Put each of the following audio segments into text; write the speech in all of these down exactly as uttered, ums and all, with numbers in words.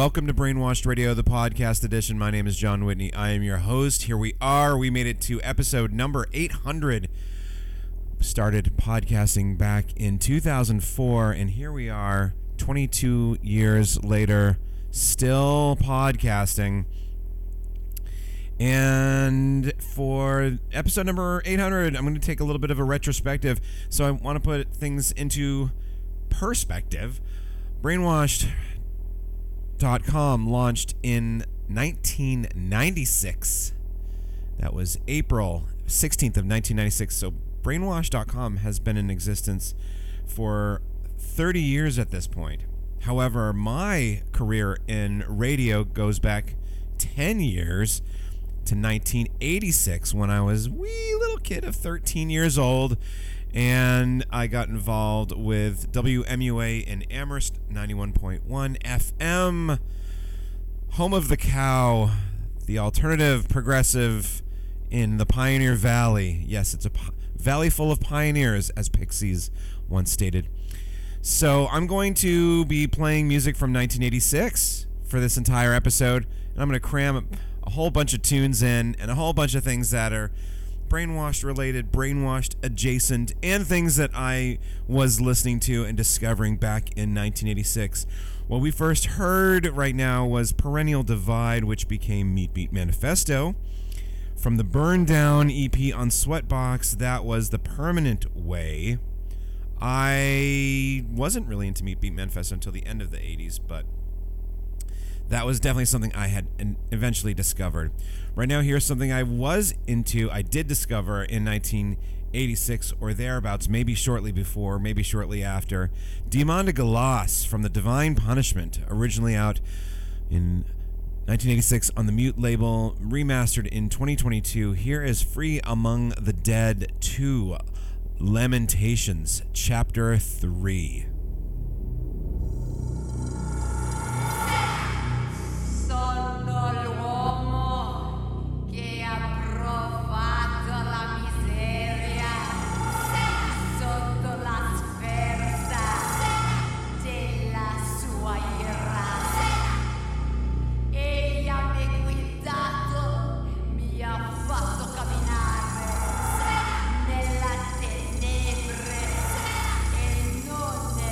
Welcome to Brainwashed Radio, the podcast edition. My name is John Whitney. I am your host. Here we are. We made it to episode number eight hundred. Started podcasting back in two thousand four, and here we are, twenty-two years later, still podcasting. And for episode number eight hundred, I'm going to take a little bit of a retrospective. So I want to put things into perspective. Brainwashed dot com launched in nineteen ninety-six. That was April sixteenth of nineteen ninety-six. So Brainwashed dot com has been in existence for thirty years at this point. However, my career in radio goes back ten years to nineteen eighty-six, when I was a wee little kid of thirteen years old, and I got involved with W M U A in Amherst, ninety-one point one F M, home of the cow, the alternative progressive in the Pioneer Valley. Yes, it's a p- valley full of pioneers, as Pixies once stated. So I'm going to be playing music from nineteen eighty-six for this entire episode, and I'm going to cram a, a whole bunch of tunes in and a whole bunch of things that are brainwashed related, brainwashed adjacent, and things that I was listening to and discovering back in nineteen eighty-six. What we first heard right now was Perennial Divide, which became Meat Beat Manifesto. From the Burn Down E P on Sweatbox, that was The Permanent Way. I wasn't really into Meat Beat Manifesto until the end of the eighties, but that was definitely something I had eventually discovered. Right now, here's something I was into, I did discover in nineteen eighty-six or thereabouts, maybe shortly before, maybe shortly after. Demon de Galas from The Divine Punishment, originally out in nineteen eighty-six on the Mute label, remastered in twenty twenty-two. Here is Free Among the Dead two, Lamentations, Chapter three. Nella tenebre e non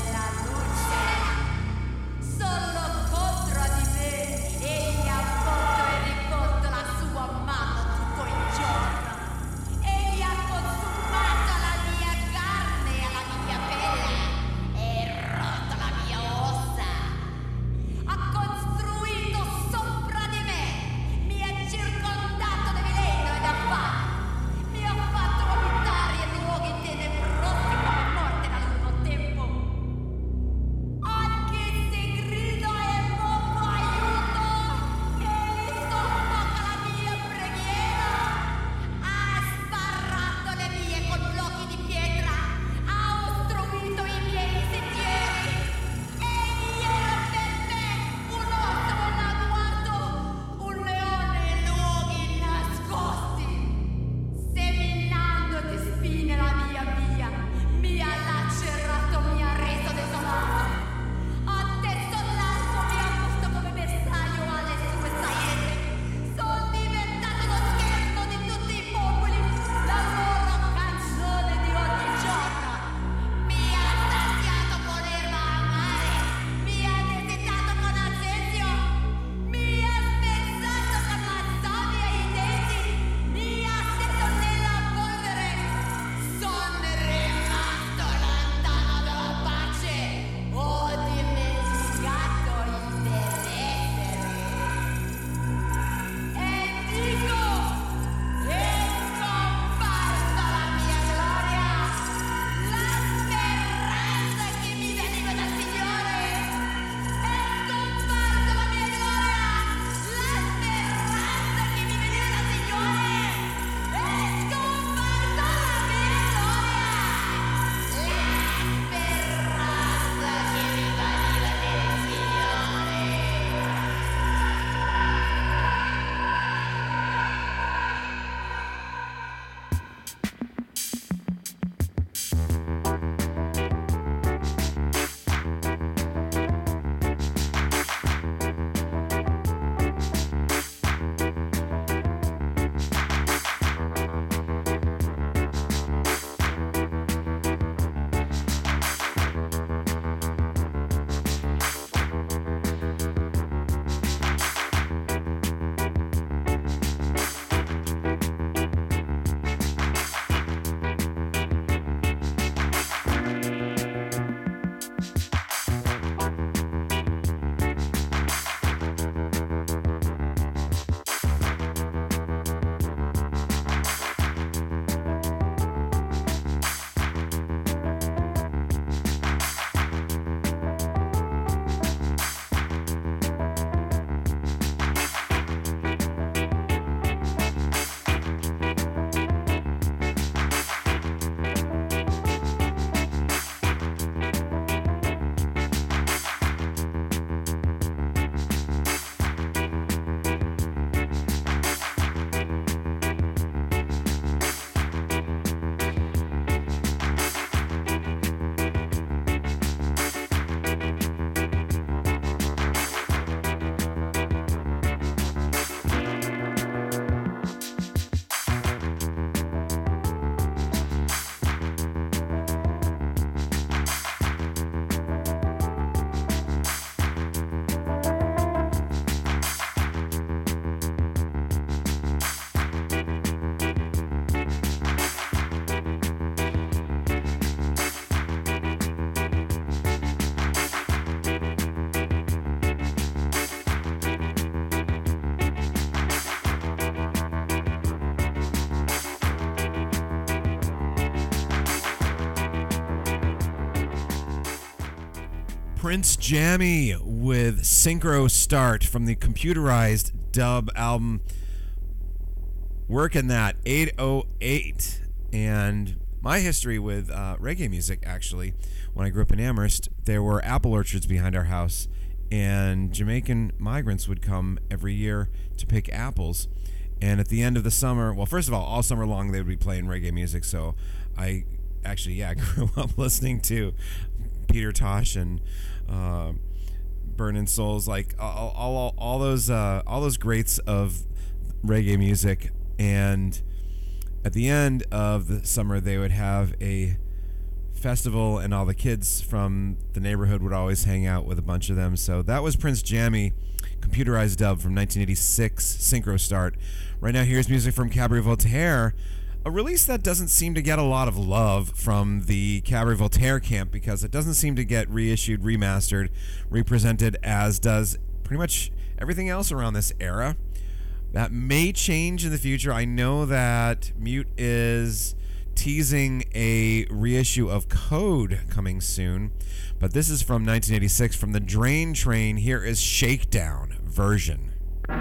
Prince Jammy with Synchro Start from the computerized dub album Working That eight oh eight. And my history with uh, reggae music, actually, when I grew up in Amherst, there were apple orchards behind our house, and Jamaican migrants would come every year to pick apples. And at the end of the summer, well, first of all, all summer long they would be playing reggae music, so I actually, yeah, grew up listening to Peter Tosh and uh, Burning Souls, like all, all, all those uh, all those greats of reggae music. And at the end of the summer, they would have a festival, and all the kids from the neighborhood would always hang out with a bunch of them. So that was Prince Jammy, computerized dub from nineteen eighty-six, Synchro Start. Right now, here's music from Cabaret Voltaire, a release that doesn't seem to get a lot of love from the Cabaret Voltaire camp because it doesn't seem to get reissued, remastered, represented, as does pretty much everything else around this era. That may change in the future. I know that Mute is teasing a reissue of Code coming soon, but this is from nineteen eighty-six from the Drain Train. Here is Shakedown version.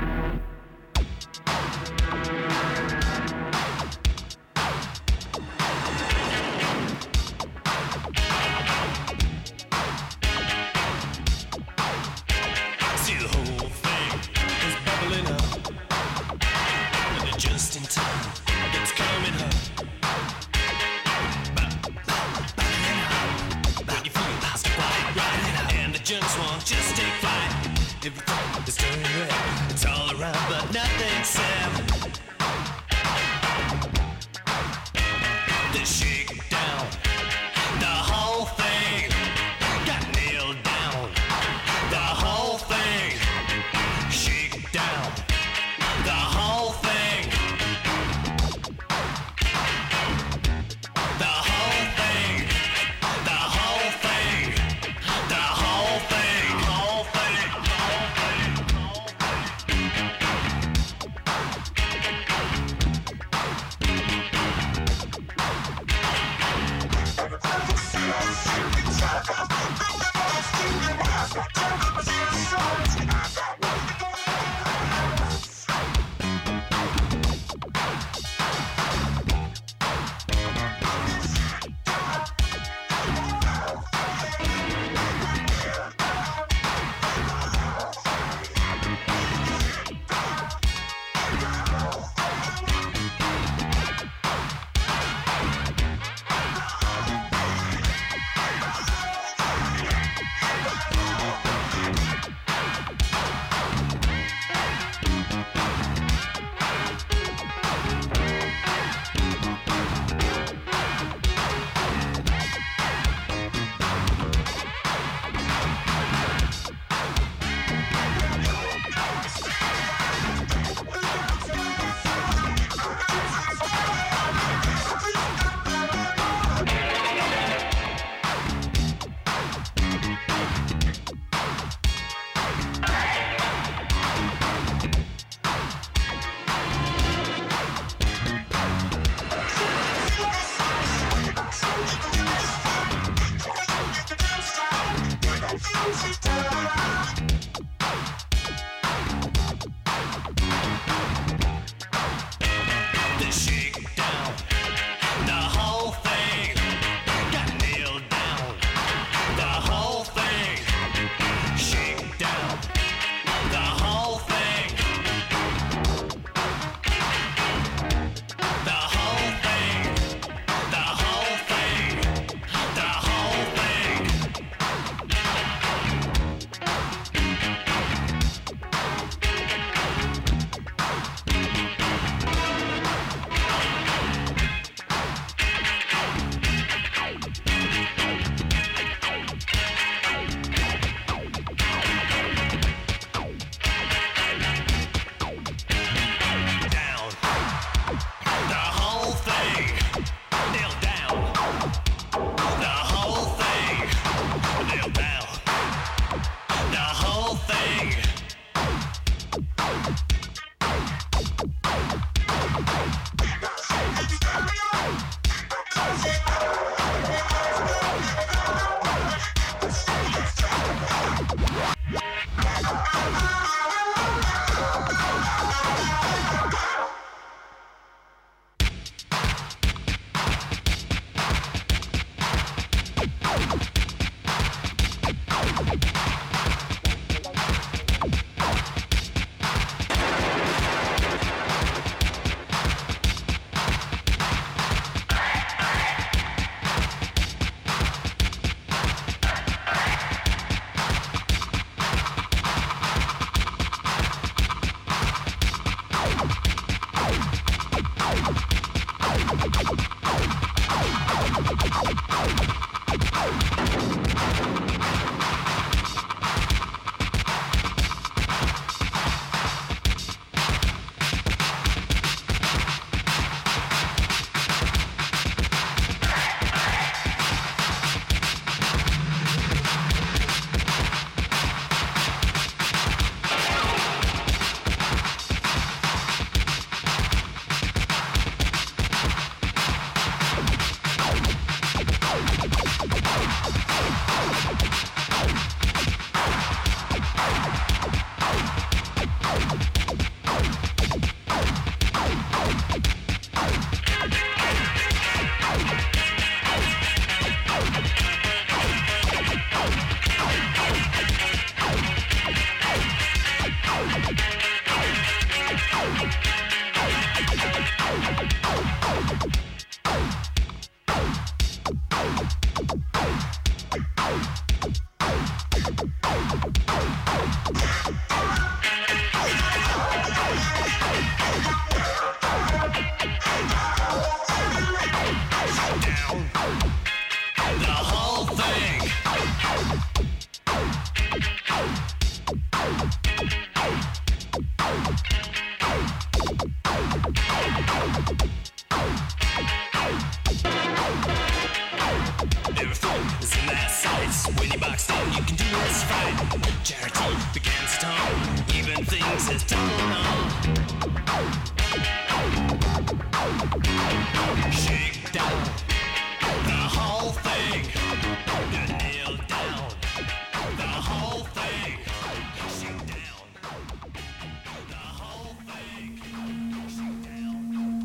It's all around, but nothing said. The shakedown, the whole thing got nailed down. The whole thing, shake down. The whole thing, the whole thing, the whole thing, the whole thing, whole thing, whole Everything is in that sights. When you boxed in, you can do this fight. Charity begins to hum. Even things is done on. Shake down the whole thing. You nail down the whole thing. Shake down the whole thing. Shake down.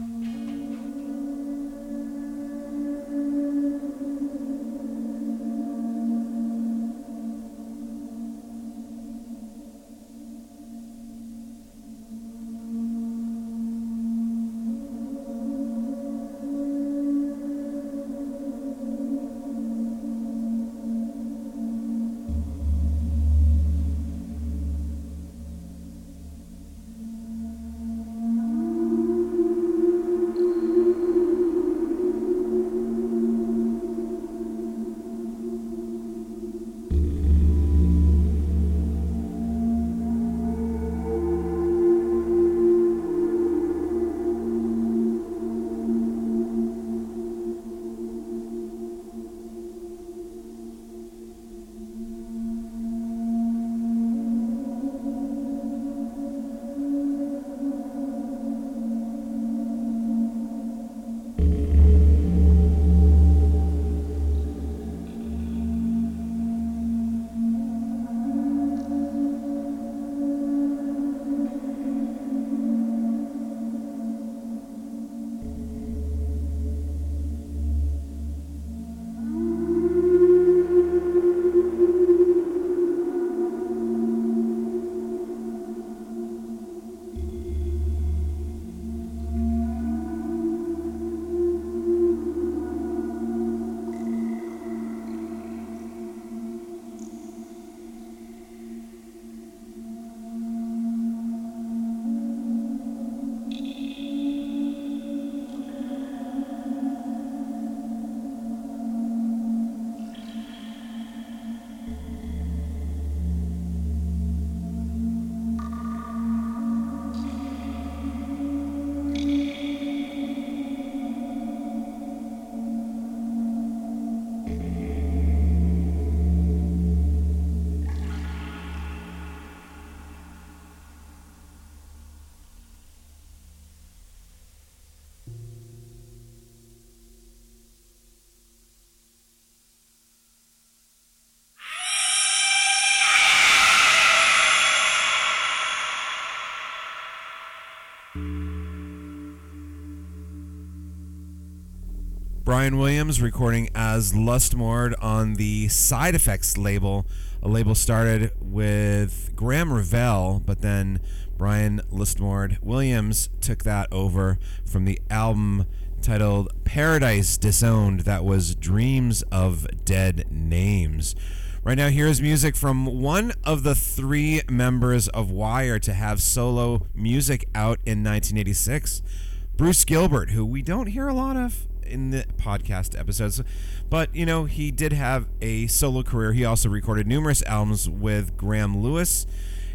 Brian Williams recording as Lustmord on the Side Effects label. A label started with Graham Revell, but then Brian Lustmord Williams took that over from the album titled Paradise Disowned. That was Dreams of Dead Names. Right now, here's music from one of the three members of Wire to have solo music out in nineteen eighty-six. Bruce Gilbert, who we don't hear a lot of in the podcast episodes, but you know, he did have a solo career. He also recorded numerous albums with Graham Lewis,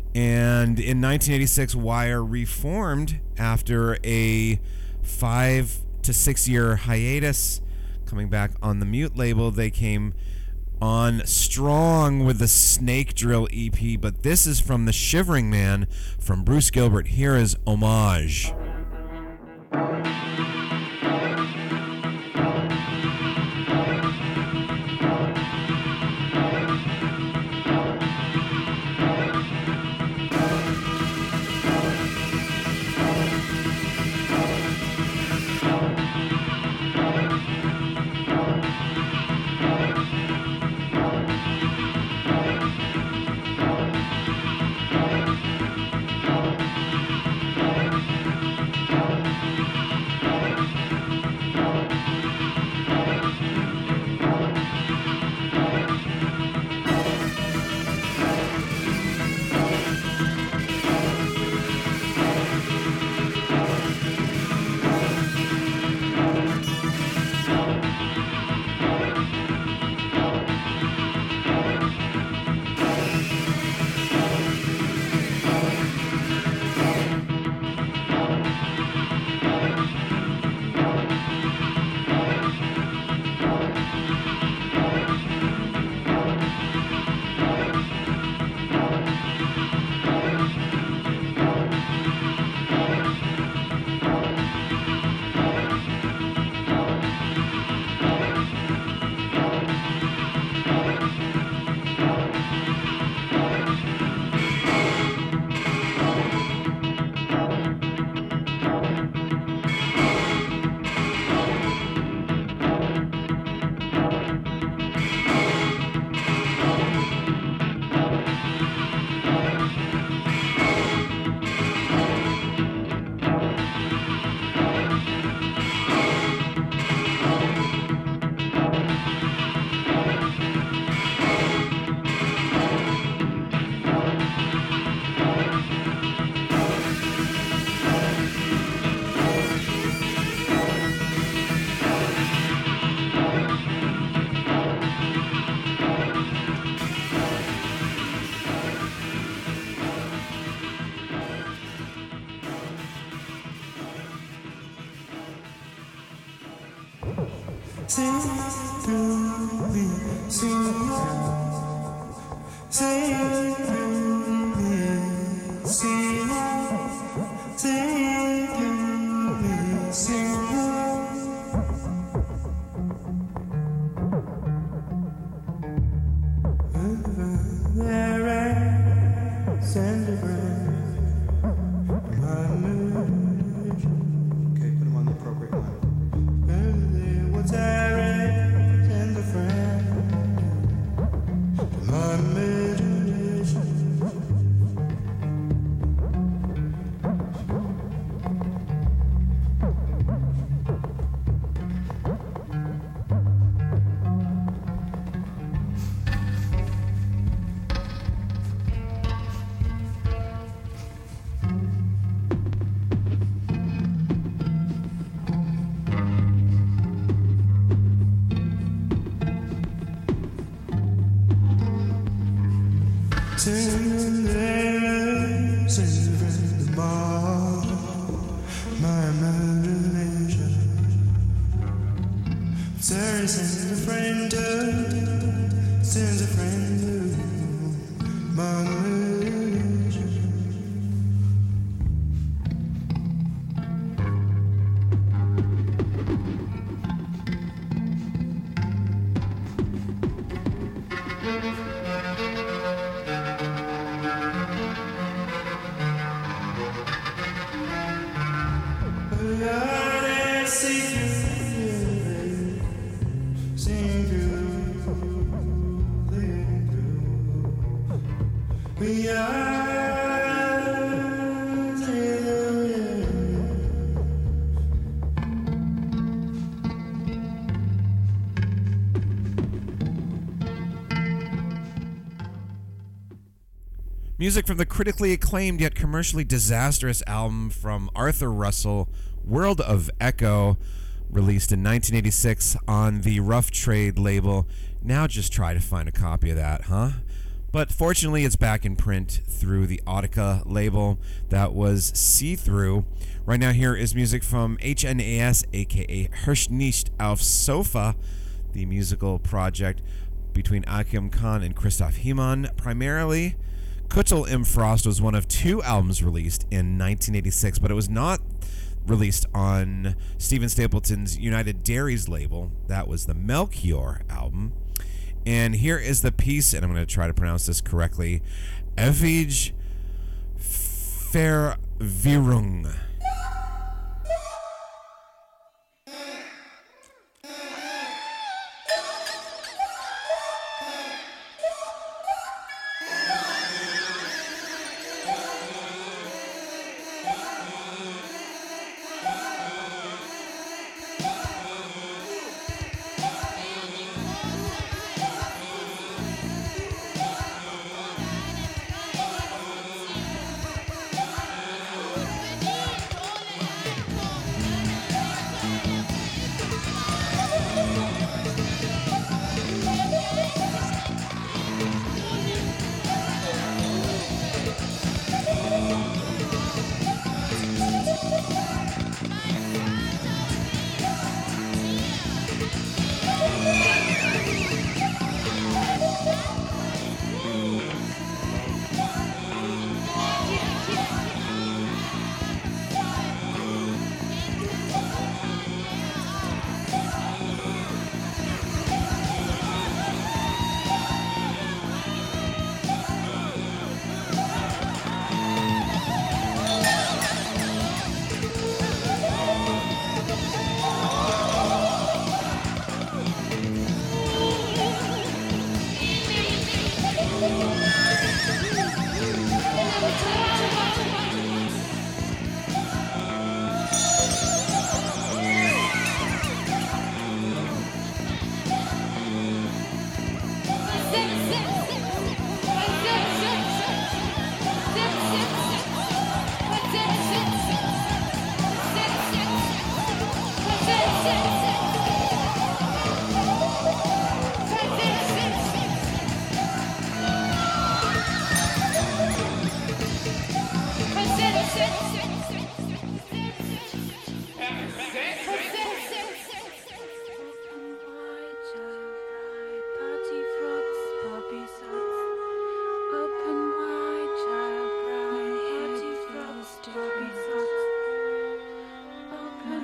and in nineteen eighty-six, Wire reformed after a five to six year hiatus. Coming back on the Mute label, they came on strong with the Snake Drill E P, but this is from The Shivering Man from Bruce Gilbert. Here is Homage. Sing through me, sing, sing through me, sing, sing through me, sing. Send a friend, my mood. Okay, put them on the appropriate one. What's that? Send a friend, my mood. Sing the sing the bar, my imagination. Sarah sends a friend to, sends a friend to, my imagination. We are Music from the critically acclaimed yet commercially disastrous album from Arthur Russell, World of Echo, released in nineteen eighty-six on the Rough Trade label. Now just try to find a copy of that, huh? But fortunately, it's back in print through the Audica label. That was See-Through. Right now, here is music from H N A S, aka Hörst nicht auf Sofa, the musical project between Akim Khan and Christoph Hiemann. Primarily, Kuttel im Frost was one of two albums released in nineteen eighty-six, but it was not released on Stephen Stapleton's United Dairies label. That was the Melchior album. And here is the piece, and I'm going to try to pronounce this correctly, Ewige Verwirrung.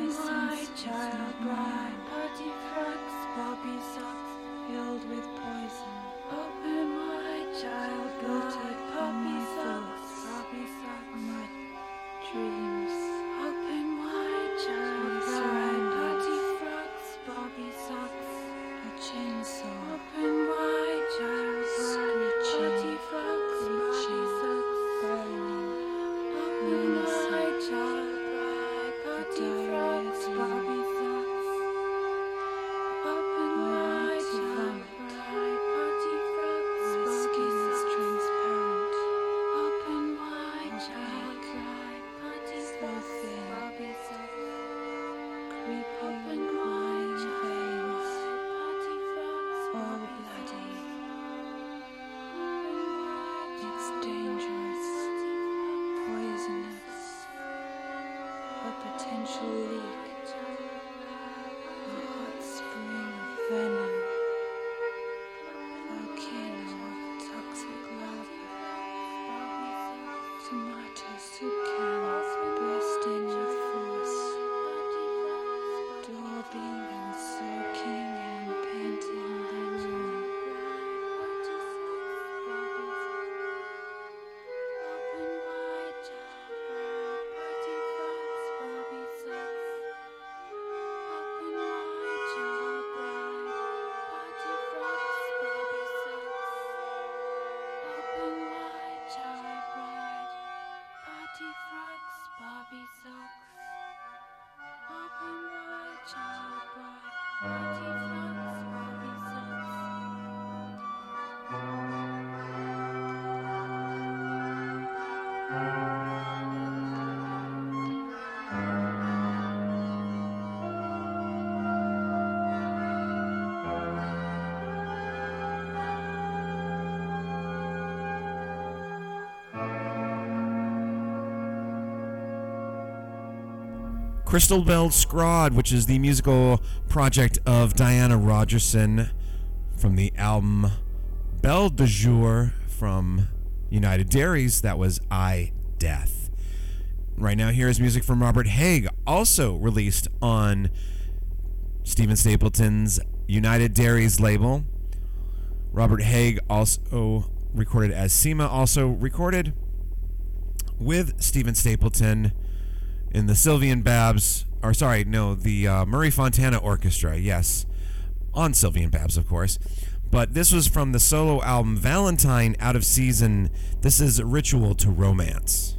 my child bride, party frocks, bobby socks, filled with poison. Open my child bride, poppy socks, bobby socks, my dreams. Open my child bride, party frocks, bobby socks, a chainsaw. Open my child bride, party frocks, bobby socks, burning. Open my child bride, party frocks, bobby socks. Open my child bride, party frocks, my skin is transparent. Open my child bride, party frocks, bobby socks. Creeping my veins, party frocks, all bloody. It's dangerous, poisonous, a potential leak, a hot spring of venom, volcano of toxic lava, tomato soup cans bursting with force, daubing and soaking and painting the moon. Open my child bride, party frocks, bobby socks. Open my child bride, party frocks, bobby socks. Open my child bride, party frocks, bobby socks. Open my child bride, party frocks, bobby socks. Crystal Bell Scrod, which is the musical project of Diana Rogerson from the album Belle de Jour from United Dairies. That was I Death. Right now, here is music from Robert Haig, also released on Stephen Stapleton's United Dairies label. Robert Haig also recorded as Seema, also recorded with Stephen Stapleton in the Sylvian Babs, or sorry, no, the uh, Murray Fontana Orchestra, yes, on Sylvian Babs, of course. But this was from the solo album Valentine, Out of Season. This is Ritual to Romance.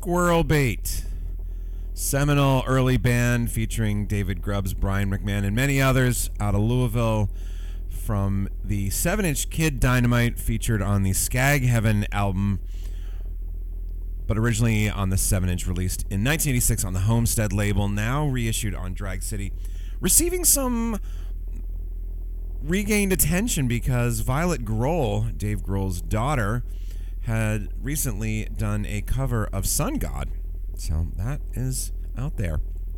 Squirrel Bait. Seminal early band featuring David Grubbs, Brian McMahon, and many others out of Louisville from the seven inch Kid Dynamite featured on the Skag Heaven album, but originally on the seven inch released in nineteen eighty-six on the Homestead label, now reissued on Drag City. Receiving some regained attention because Violet Grohl, Dave Grohl's daughter, had recently done a cover of Sun God. So that is out there.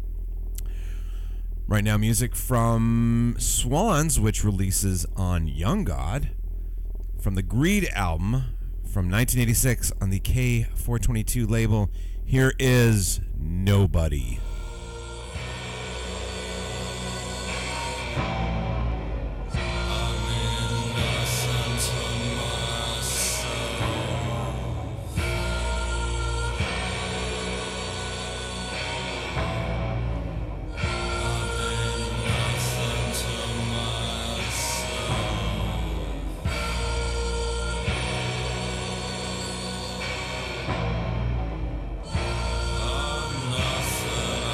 Right now, music from Swans, which releases on Young God, from the Greed album from nineteen eighty-six on the K four twenty-two label. Here is Nobody. Nothing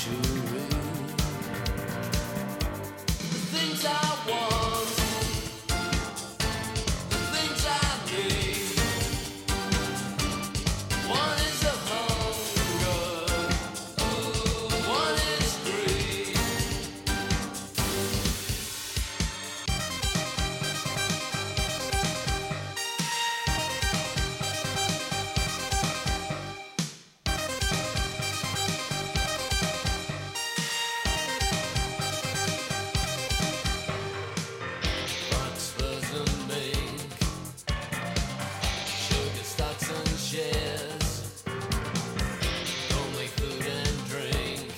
luxury. The things I want, the things I need. One is a hunger, one is greed. Bucks, furs and mink, sugar stocks and shares, only food and drink,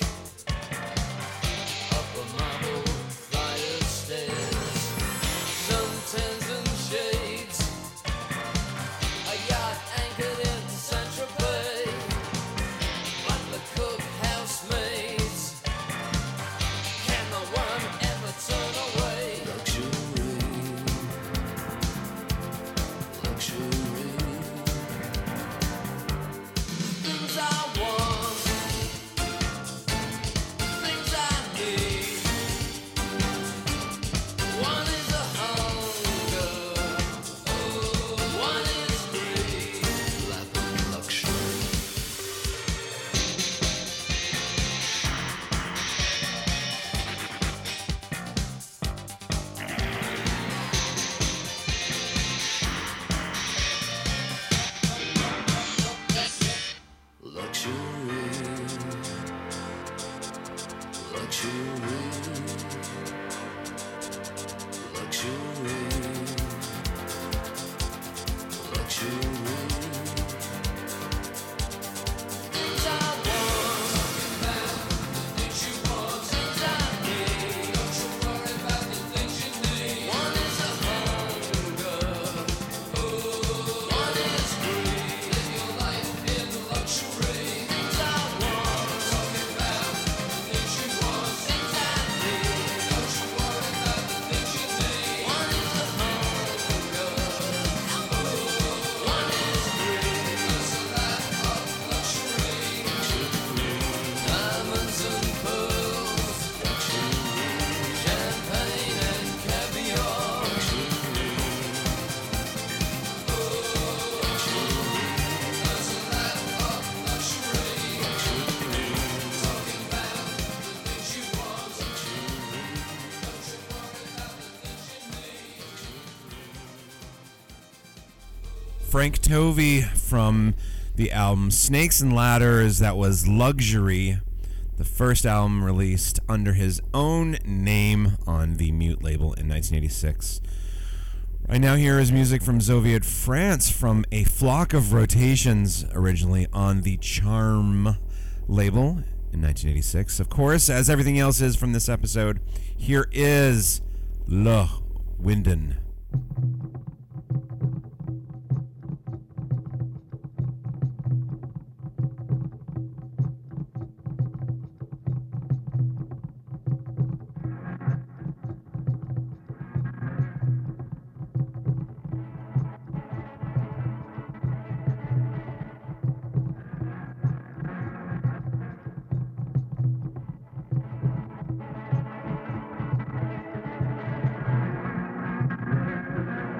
up a marble flight of stairs, some tens and shades, a yacht anchored in Central Bay, butler, cook, housemaids, can the one ever turn away? Luxury, luxury. Things I want, things I need. One is a hunger, one is greed. Lap of luxury. Luxury, luxury, luxury, luxury. Things I want, things you want, things I need. Don't you worry about the things you need. One is a hunger, one is greed. Live your life in luxury. Things I want, talking about the things you want, things I need. Don't you worry about the things you need. One is a hunger, one is greed. That's a life of luxury. Diamonds and pearls, champagne and caviar. That's a life of luxury. Talking about the things you want. Don't you worry about the things you need. Frank Tovey from the album Snakes and Ladders. That was Luxury, the first album released under his own name on the Mute label in nineteen eighty-six. Right now, here is music from Zoviet France from A Flock of Rotations, originally on the Charm label in nineteen eighty-six. Of course, as everything else is from this episode, here is Le Winden. Luxury,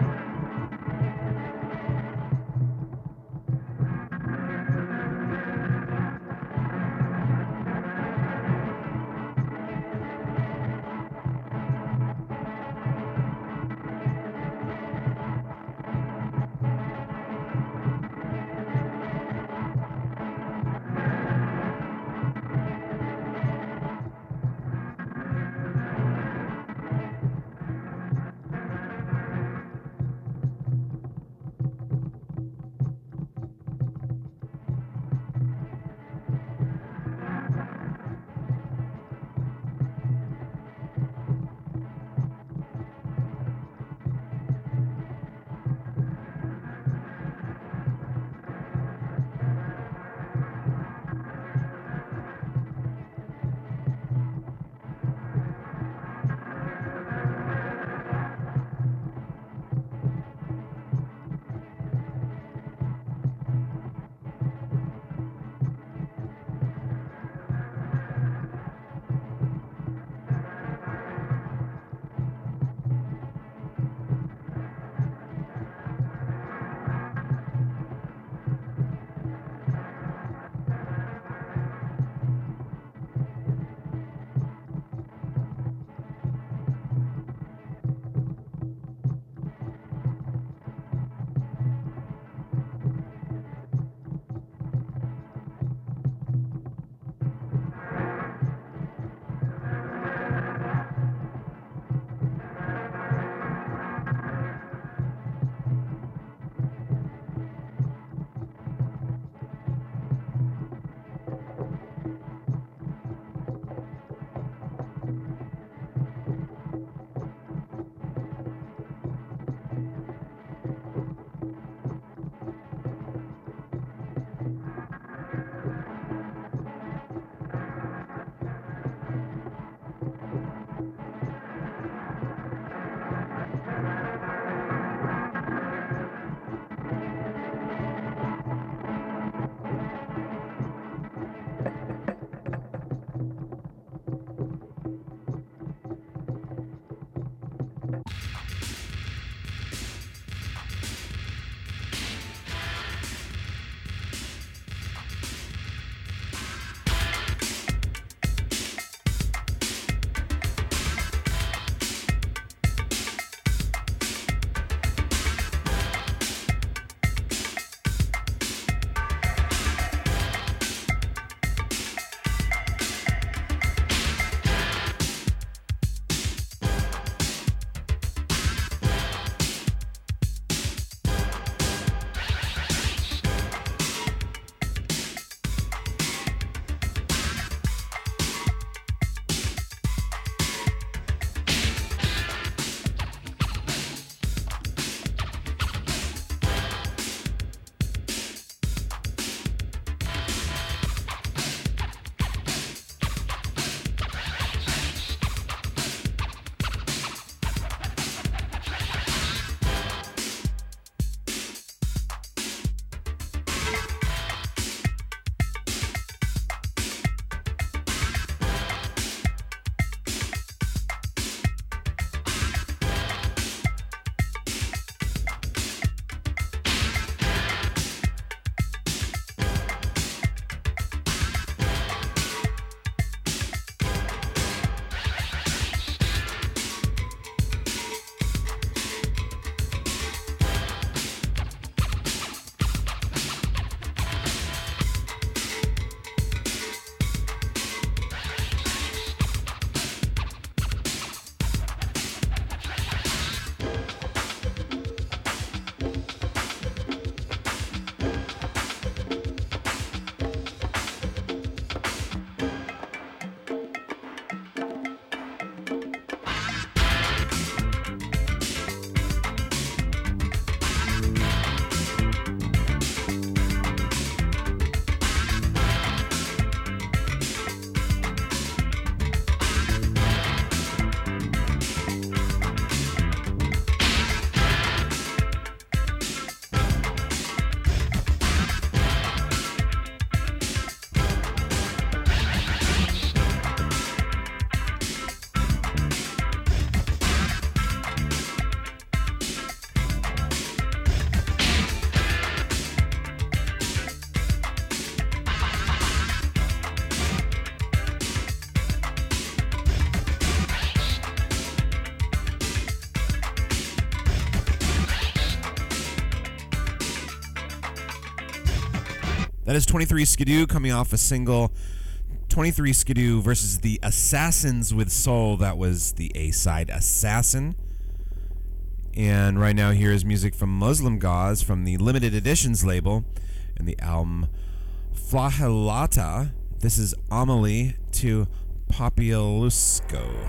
That is twenty-three Skidoo coming off a single. twenty-three Skidoo versus the Assassins with Soul. That was the A-side, Assassin. And right now here is music from Muslim Gauze from the Limited Editions label and the album Flagellata. This is Amelie to Popielusco.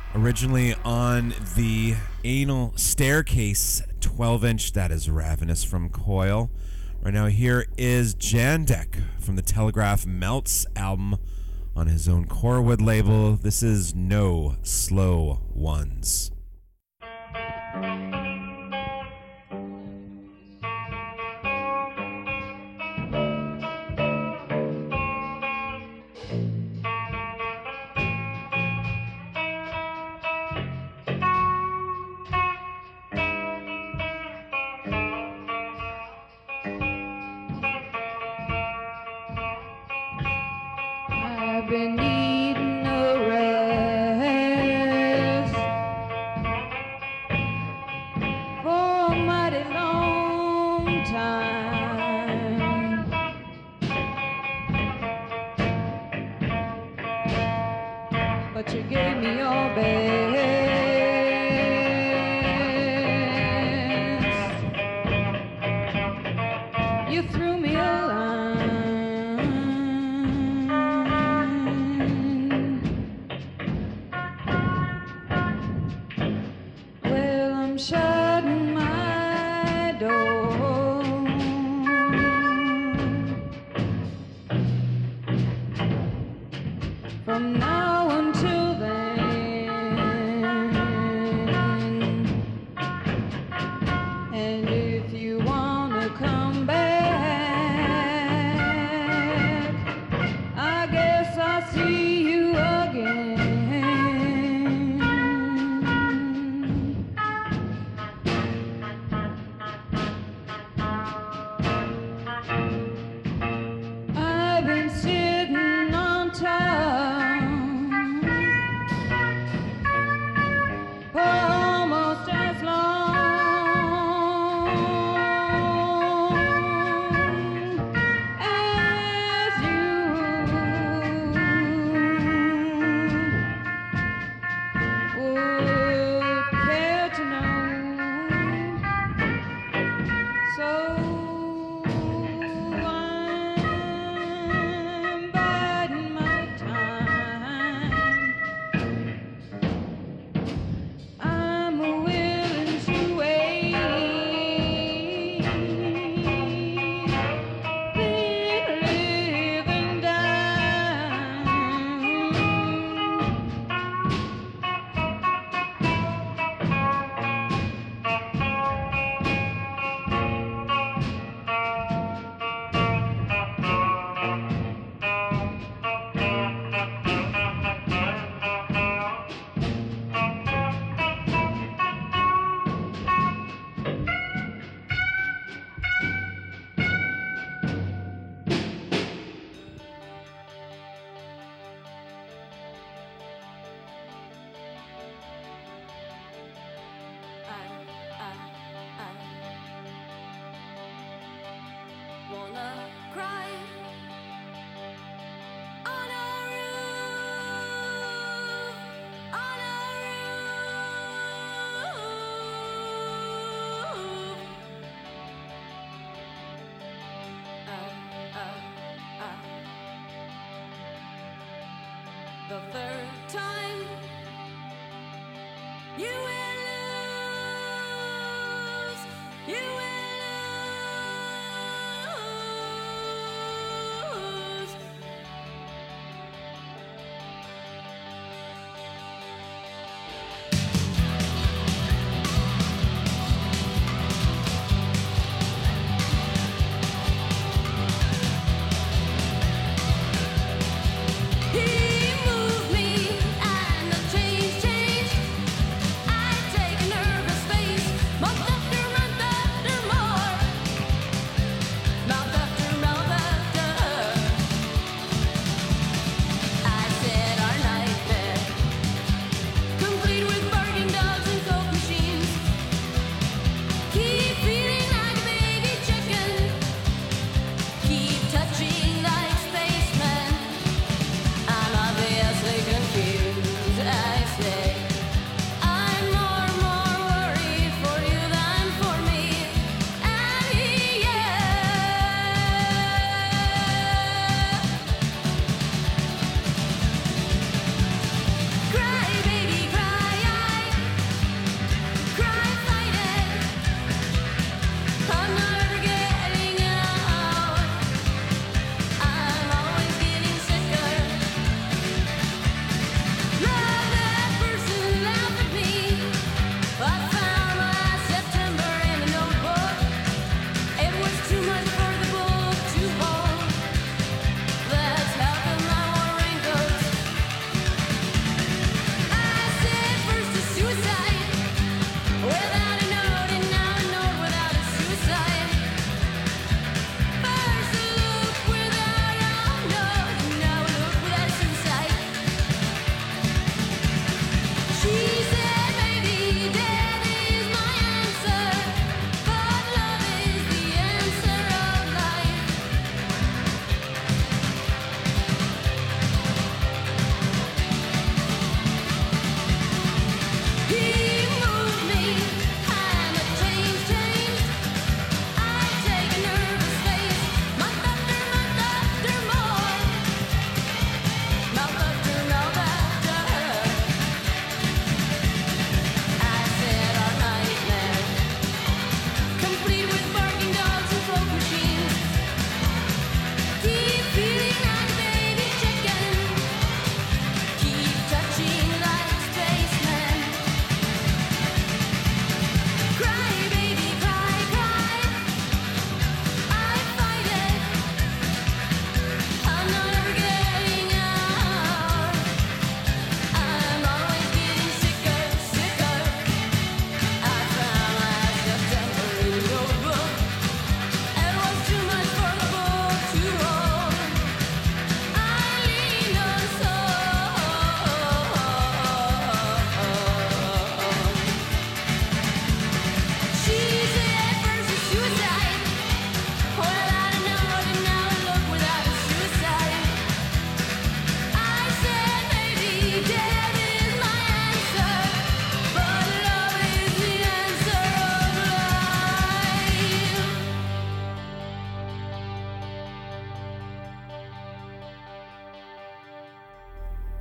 Originally on the Anal Staircase twelve inch, that is Ravenous from Coil. Right now, here is Jandek from the Telegraph Melts album on his own Corewood label. This is No Slow Ones. I've been needing a rest for a mighty long time. But you gave me your best. You threw me a line. Well, I'm shutting my door. From now until then, and if you wanna come back, I guess I'll see you again. I've been sitting on top for almost as long as you would care to know. So I'm biding my time. I'm willing to wait. Live and die. I, I, I wanna cry on a roof, on a roof. I, I, I. The third time you will lose, you will lose. He moved me and the change changed. I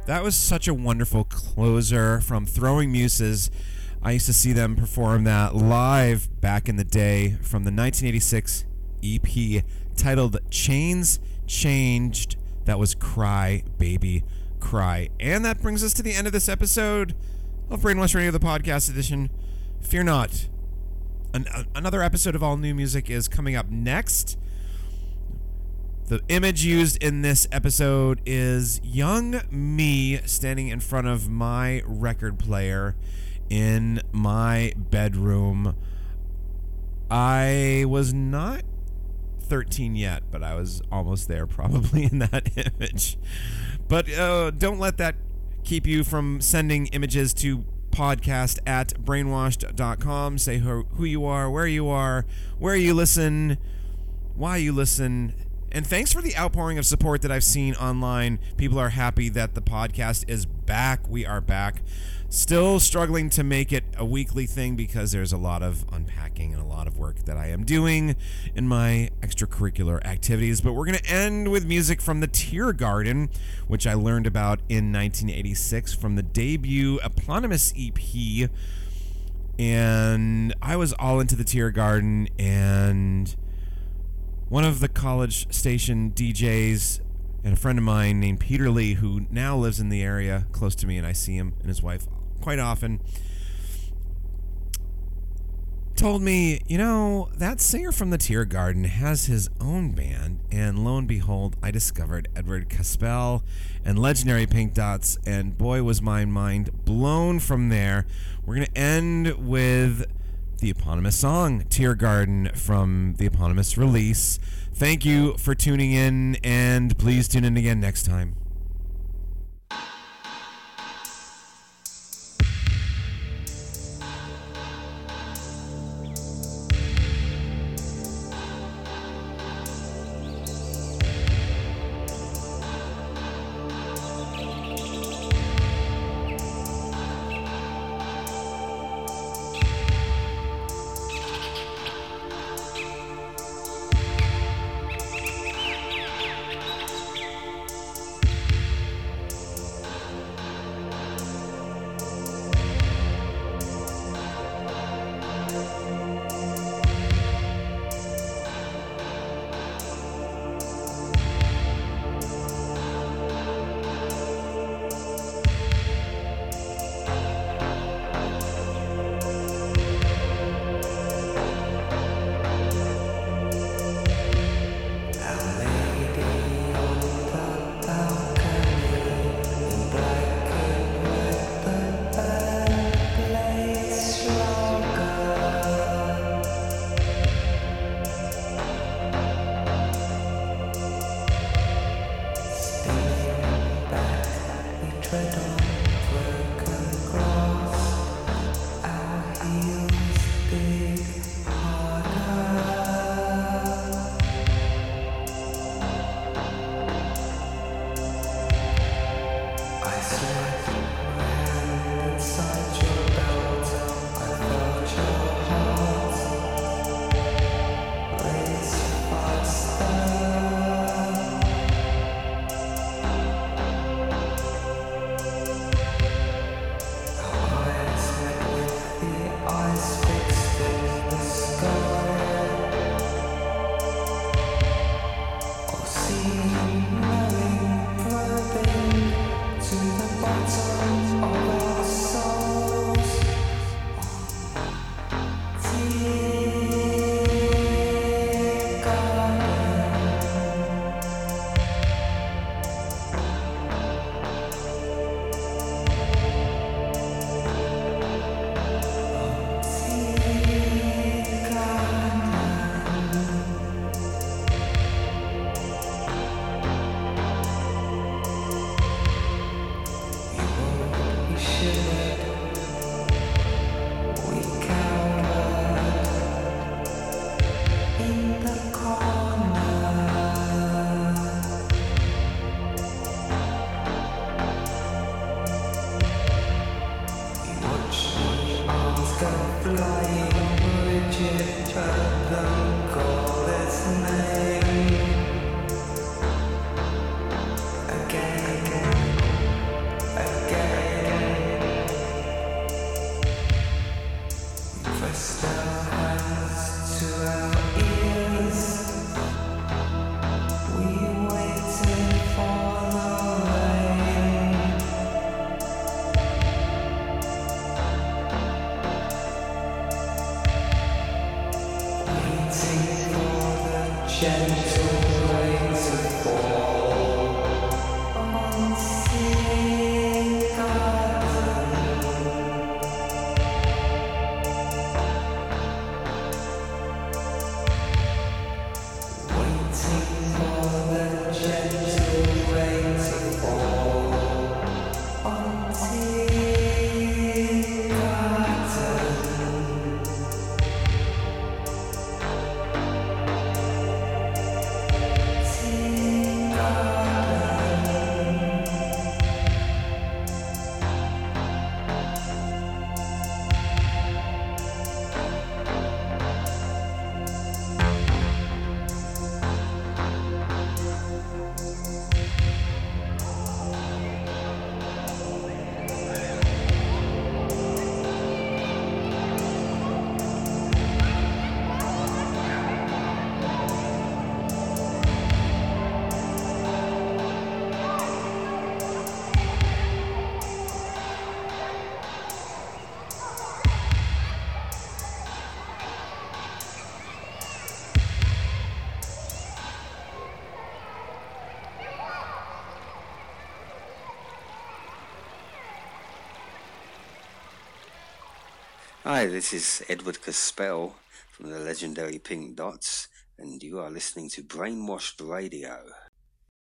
That was such a wonderful closer from Throwing Muses. I used to see them perform that live back in the day from the nineteen eighty-six E P titled Chains Changed. That was Cry, Baby, Cry. And that brings us to the end of this episode of Brainwash Radio, the podcast edition. Fear not. An- another episode of All New Music is coming up next. The image used in this episode is young me standing in front of my record player in my bedroom. I was not thirteen yet, but I was almost there probably in that image. But uh, don't let that keep you from sending images to podcast at brainwashed dot com. Say who, who you are, where you are, where you listen, why you listen. And thanks for the outpouring of support that I've seen online. People are happy that the podcast is back. We are back. Still struggling to make it a weekly thing because there's a lot of unpacking and a lot of work that I am doing in my extracurricular activities. But we're going to end with music from the Tear Garden, which I learned about in nineteen eighty-six from the debut eponymous E P. And I was all into the Tear Garden, and one of the college station D Js and a friend of mine named Peter Lee, who now lives in the area close to me, and I see him and his wife quite often, told me, you know, that singer from the Tear Garden has his own band. And lo and behold, I discovered Edward Caspell and Legendary Pink Dots, and boy, was my mind blown from there. We're going to end with the eponymous song, Tear Garden, from the eponymous release. Thank you for tuning in, and please tune in again next time. Hi, this is Edward Caspell from the legendary Pink Dots, and you are listening to Brainwashed Radio.